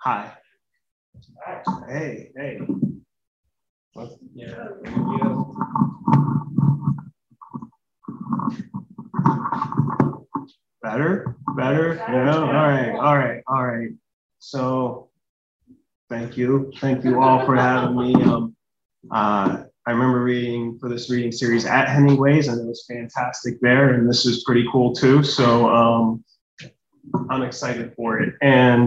Hi. Hey, hey. Yeah. Better? Better? Yeah. All right. So thank you. Thank you all for having me. I remember reading for this reading series at Hemingway's, and it was fantastic there. And this is pretty cool too. So I'm excited for it. And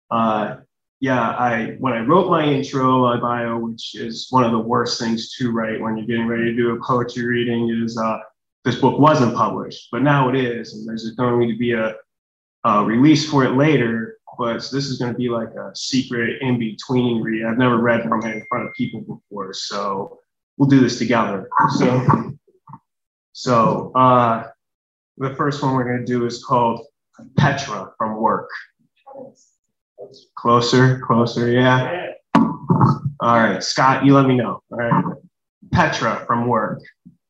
when I wrote my intro, my bio, which is one of the worst things to write when you're getting ready to do a poetry reading, is this book wasn't published, but now it is, and there's going to be a release for it later. But this is going to be like a secret in between read. I've never read from it in front of people before, so we'll do this together. So the first one we're going to do is called Petra from Work. Closer, yeah. All right, Scott, you let me know. All right. Petra from Work.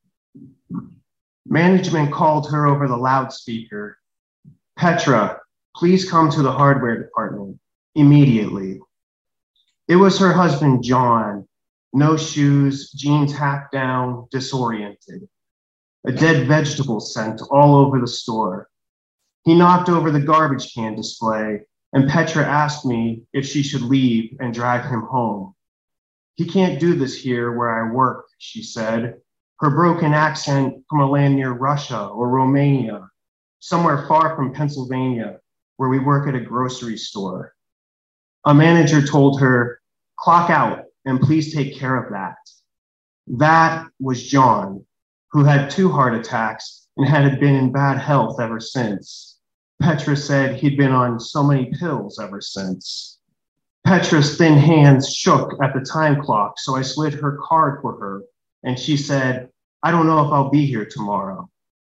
Management called her over the loudspeaker. Petra, please come to the hardware department immediately. It was her husband, John. No shoes, jeans half down, disoriented. A dead vegetable scent all over the store. He knocked over the garbage can display, and Petra asked me if she should leave and drive him home. He can't do this here where I work, she said, her broken accent from a land near Russia or Romania, somewhere far from Pennsylvania, where we work at a grocery store. A manager told her, clock out and please take care of that. That was John, who had 2 heart attacks and had been in bad health ever since. Petra said he'd been on so many pills ever since. Petra's thin hands shook at the time clock, so I slid her card for her, and she said, I don't know if I'll be here tomorrow.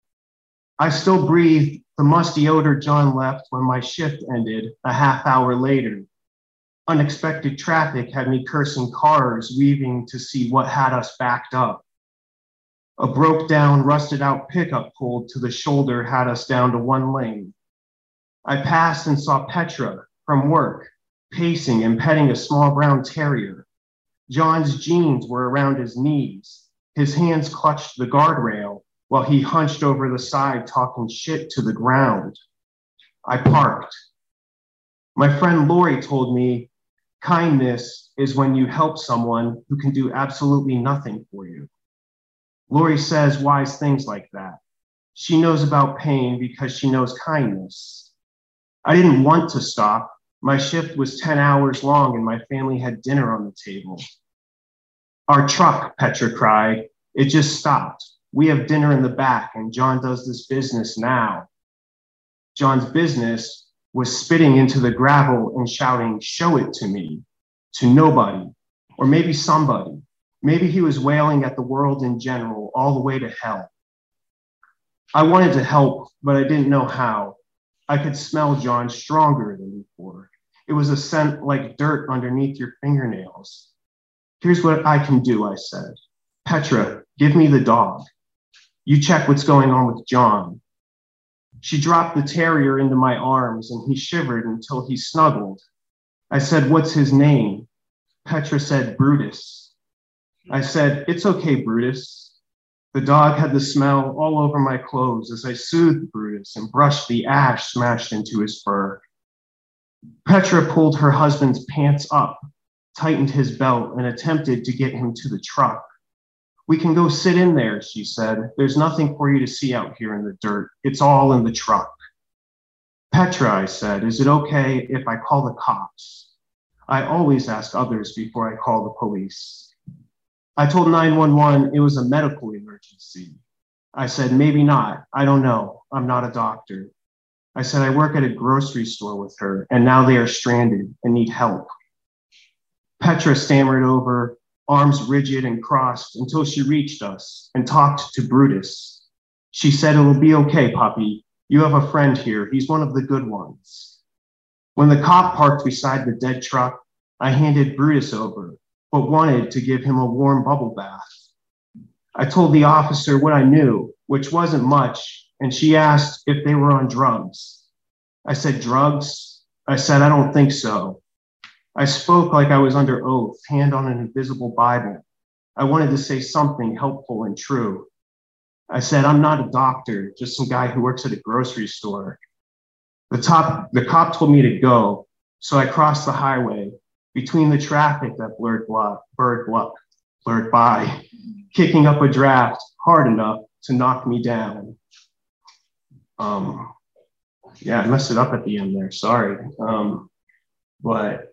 I still breathed the musty odor John left when my shift ended a half hour later. Unexpected traffic had me cursing cars, weaving to see what had us backed up. A broke down, rusted out pickup pulled to the shoulder had us down to 1 lane. I passed and saw Petra from work, pacing and petting a small brown terrier. John's jeans were around his knees. His hands clutched the guardrail while he hunched over the side talking shit to the ground. I parked. My friend Lori told me, kindness is when you help someone who can do absolutely nothing for you. Lori says wise things like that. She knows about pain because she knows kindness. I didn't want to stop. My shift was 10 hours long and my family had dinner on the table. Our truck, Petra cried. It just stopped. We have dinner in the back and John does this business now. John's business was spitting into the gravel and shouting, show it to me, to nobody, or maybe somebody. Maybe he was wailing at the world in general, all the way to hell. I wanted to help, but I didn't know how. I could smell John stronger than before. It was a scent like dirt underneath your fingernails. Here's what I can do, I said. Petra, give me the dog. You check what's going on with John. She dropped the terrier into my arms and he shivered until he snuggled. I said, what's his name? Petra said, Brutus. I said, it's okay, Brutus. The dog had the smell all over my clothes as I soothed Brutus and brushed the ash smashed into his fur. Petra pulled her husband's pants up, tightened his belt, and attempted to get him to the truck. We can go sit in there, she said. There's nothing for you to see out here in the dirt. It's all in the truck. Petra, I said, is it okay if I call the cops? I always ask others before I call the police. I told 911 it was a medical emergency. I said, maybe not. I don't know. I'm not a doctor. I said, I work at a grocery store with her, and now they are stranded and need help. Petra stammered over, arms rigid and crossed, until she reached us and talked to Brutus. She said, it'll be okay, puppy. You have a friend here. He's one of the good ones. When the cop parked beside the dead truck, I handed Brutus over, but wanted to give him a warm bubble bath. I told the officer what I knew, which wasn't much, and she asked if they were on drugs. I said, drugs? I said, I don't think so. I spoke like I was under oath, hand on an invisible Bible. I wanted to say something helpful and true. I said, I'm not a doctor, just some guy who works at a grocery store. The cop told me to go, so I crossed the highway between the traffic that blurred by, kicking up a draft hard enough to knock me down. Yeah, I messed it up at the end there, sorry. But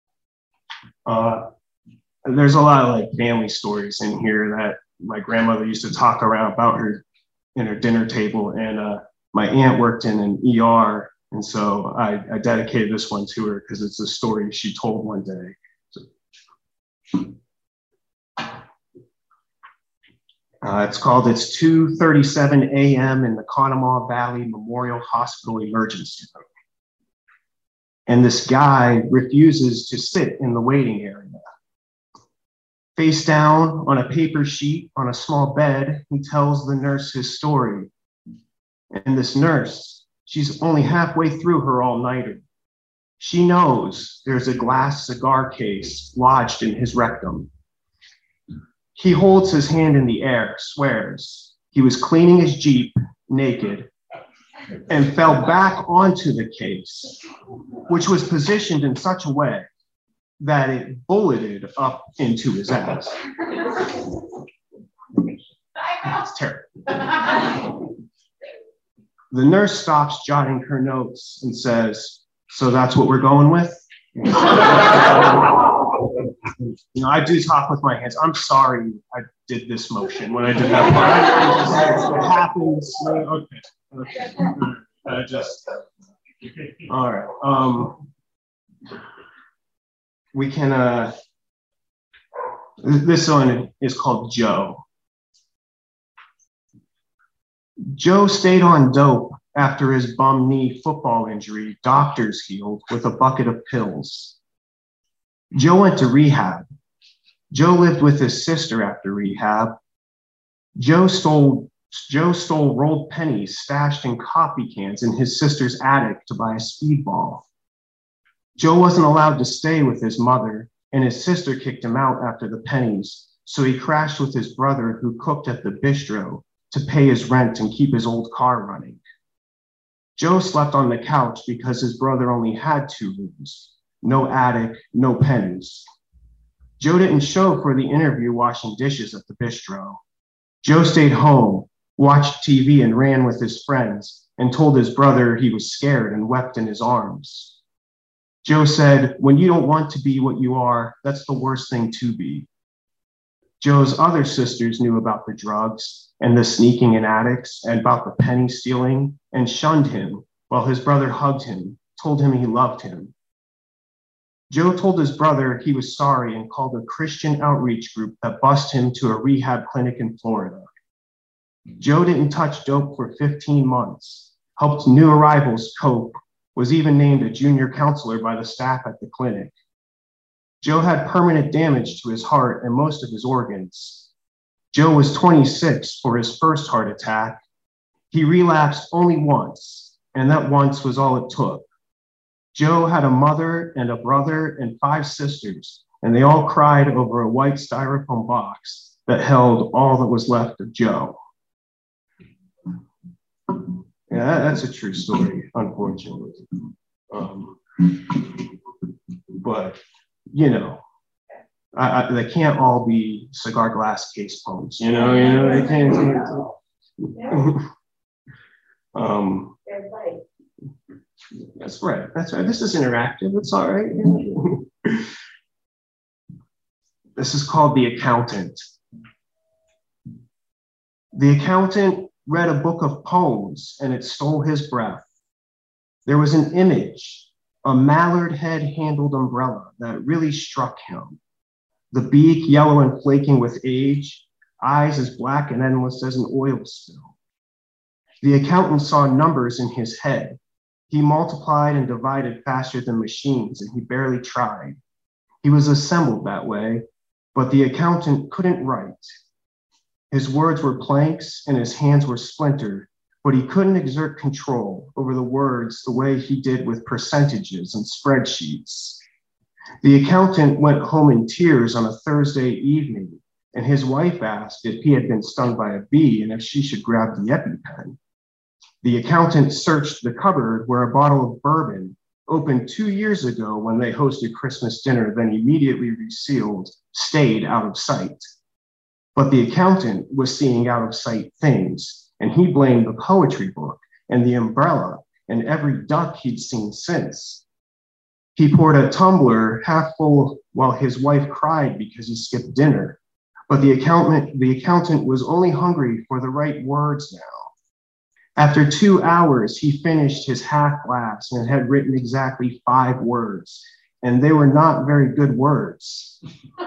there's a lot of like family stories in here that my grandmother used to talk around about her in her dinner table, and my aunt worked in an ER, and so I dedicated this one to her because it's a story she told one day. It's called It's 2:37 a.m. in the Conemaugh Valley Memorial Hospital emergency room. And this guy refuses to sit in the waiting area. Face down on a paper sheet on a small bed, he tells the nurse his story. And this nurse, she's only halfway through her all-nighter. She knows there's a glass cigar case lodged in his rectum. He holds his hand in the air, swears he was cleaning his Jeep naked and fell back onto the case, which was positioned in such a way that it bulleted up into his ass. It's terrible. The nurse stops jotting her notes and says, so that's what we're going with? You know, I do talk with my hands. I'm sorry I did this motion when I did that part. It happens. Okay. All right. We can, this one is called Joe. Joe stayed on dope after his bum knee football injury doctors healed with a bucket of pills. Joe went to rehab. Joe lived with his sister after rehab. Joe stole rolled pennies stashed in coffee cans in his sister's attic to buy a speedball. Joe wasn't allowed to stay with his mother, and his sister kicked him out after the pennies, so he crashed with his brother who cooked at the bistro to pay his rent and keep his old car running. Joe slept on the couch because his brother only had 2 rooms, no attic, no pennies. Joe didn't show for the interview washing dishes at the bistro. Joe stayed home, watched TV and ran with his friends and told his brother he was scared and wept in his arms. Joe said, when you don't want to be what you are, that's the worst thing to be. Joe's other sisters knew about the drugs and the sneaking in attics and about the penny stealing and shunned him while his brother hugged him, told him he loved him. Joe told his brother he was sorry and called a Christian outreach group that bused him to a rehab clinic in Florida. Joe didn't touch dope for 15 months, helped new arrivals cope, was even named a junior counselor by the staff at the clinic. Joe had permanent damage to his heart and most of his organs. Joe was 26 for his first heart attack. He relapsed only once, and that once was all it took. Joe had a mother and a brother and 5 sisters, and they all cried over a white styrofoam box that held all that was left of Joe. Yeah, that's a true story, unfortunately. But, you know, they can't all be cigar glass case poems, you know, they can't. That's right. This is interactive. It's all right. This is called The Accountant. The accountant read a book of poems and it stole his breath. There was an image, a mallard head handled umbrella that really struck him. The beak yellow and flaking with age, eyes as black and endless as an oil spill. The accountant saw numbers in his head. He multiplied and divided faster than machines, and he barely tried. He was assembled that way, but the accountant couldn't write. His words were planks and his hands were splintered, but he couldn't exert control over the words the way he did with percentages and spreadsheets. The accountant went home in tears on a Thursday evening, and his wife asked if he had been stung by a bee and if she should grab the EpiPen. The accountant searched the cupboard where a bottle of bourbon, opened 2 years ago when they hosted Christmas dinner, then immediately resealed, stayed out of sight. But the accountant was seeing out of sight things, and he blamed the poetry book and the umbrella and every duck he'd seen since. He poured a tumbler half full while his wife cried because he skipped dinner. But the accountant was only hungry for the right words now. After 2 hours, he finished his half glass and had written exactly 5 words, and they were not very good words.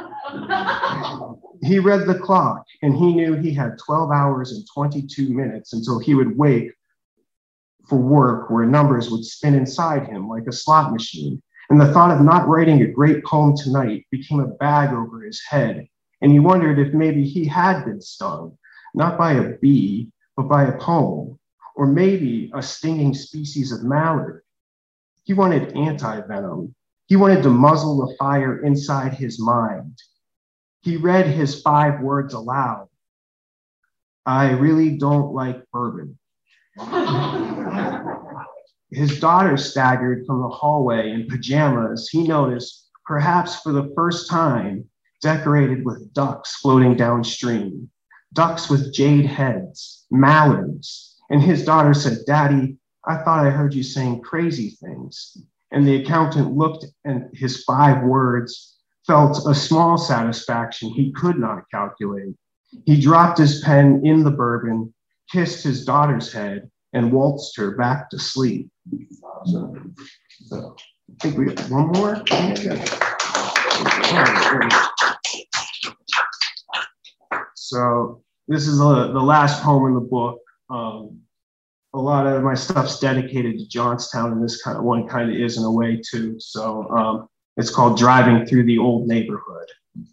He read the clock, and he knew he had 12 hours and 22 minutes until he would wake for work where numbers would spin inside him like a slot machine. And the thought of not writing a great poem tonight became a bag over his head, and he wondered if maybe he had been stung, not by a bee, but by a poem, or maybe a stinging species of mallard. He wanted anti-venom. He wanted to muzzle the fire inside his mind. He read his 5 words aloud. I really don't like bourbon. His daughter staggered from the hallway in pajamas he noticed, perhaps for the first time, decorated with ducks floating downstream, ducks with jade heads, mallards. And his daughter said, "Daddy, I thought I heard you saying crazy things." And the accountant looked at his 5 words, felt a small satisfaction he could not calculate. He dropped his pen in the bourbon, kissed his daughter's head, and waltzed her back to sleep. So I think we got one more. So this is the last poem in the book. A lot of my stuff's dedicated to Johnstown, and this one kind of is in a way too. So it's called Driving Through the Old Neighborhood.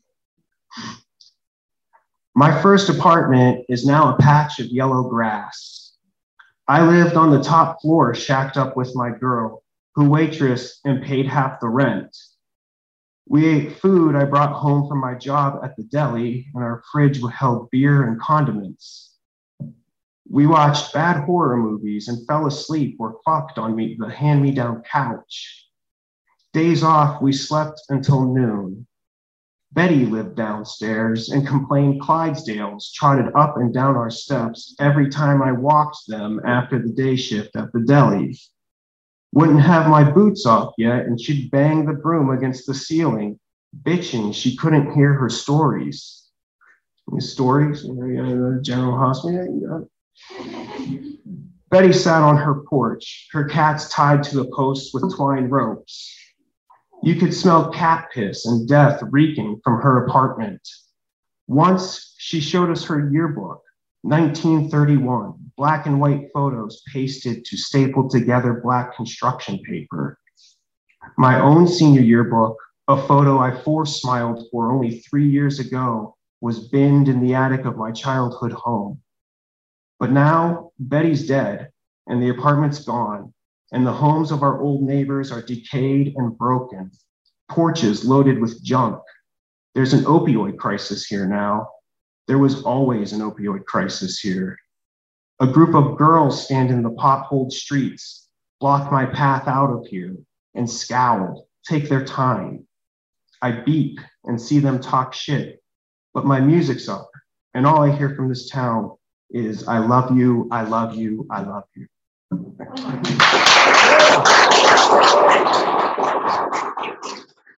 My first apartment is now a patch of yellow grass. I lived on the top floor, shacked up with my girl, who waitressed and paid half the rent. We ate food I brought home from my job at the deli, and our fridge held beer and condiments. We watched bad horror movies and fell asleep or fucked on the hand-me-down couch. Days off, we slept until noon. Betty lived downstairs and complained Clydesdales trotted up and down our steps every time I walked them after the day shift at the deli. Wouldn't have my boots off yet, and she'd bang the broom against the ceiling, bitching she couldn't hear her stories. Stories in the General Hospital. Betty sat on her porch, her cats tied to the posts with twine ropes. You could smell cat piss and death reeking from her apartment. Once she showed us her yearbook, 1931, black and white photos pasted to stapled together black construction paper. My own senior yearbook, a photo I force smiled for only 3 years ago, was binned in the attic of my childhood home. But now Betty's dead and the apartment's gone, and the homes of our old neighbors are decayed and broken, porches loaded with junk. There's an opioid crisis here now. There was always an opioid crisis here. A group of girls stand in the potholed streets, block my path out of here, and scowl, take their time. I beep and see them talk shit, but my music's up, and all I hear from this town is, I love you, I love you, I love you.